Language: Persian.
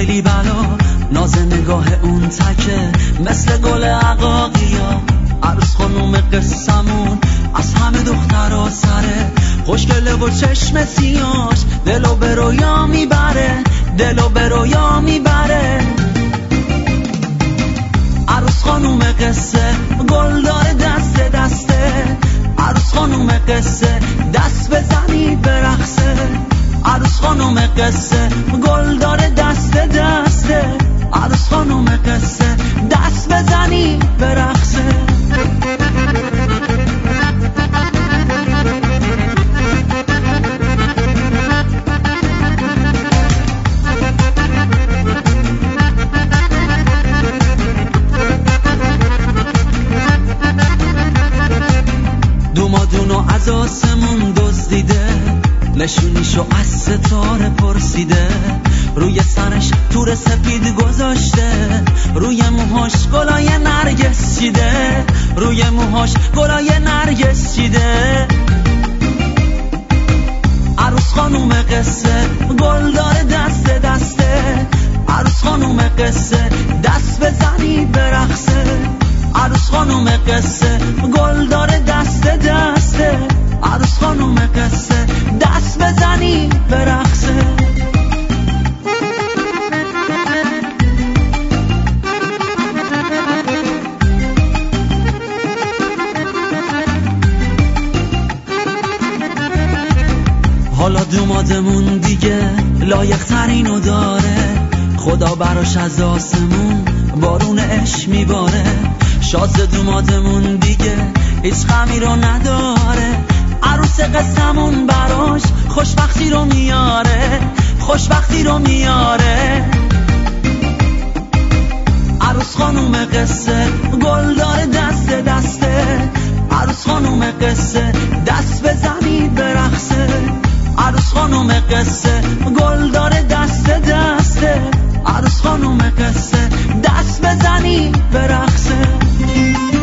خیلی بلا، ناز نگاه اون تکه مثل گل عقاقیا. عروس خانوم قصمون از همه دخترها سره، خوشگله و چشم سیاش دلو به رویا میبره، دلو به رویا میبره. عروس خانوم قصه گل داره دست دسته، عروس خانوم قصه دست بزنی برقصه. عروس خانوم قصه گل داره دست دسته، عروس خانوم قصه دست بزنی برقصه. دومادونو از آسمون دزدیده، نشونیشو از ستاره پرسیده. روی سرش تور سپید گذاشته، روی موهاش گلای نرگس چیده، روی موهاش گلای نرگس چیده. عروس خانوم قصه گل داره دست دسته، عروس خانوم قصه دست بزنی برقصه. عروس خانوم قصه گل داره دست دسته، عروس خانوم قصه دست بزنی برقصه. حالا دومادمون دیگه لایق ترینو داره، خدا براش از آسمون بارون عشق میباره. شاد دومادمون دیگه هیچ غمی رو نداره، عروس قصمون براش خوشبختی رو میاره، خوشبختی رو میاره. عروس خانوم قصه گل داره دست دسته، عروس خانوم قصه دست بزنی برقصه. عروس خانوم قصه گل داره دست دسته، عروس خانوم قصه دست بزنی برقصه.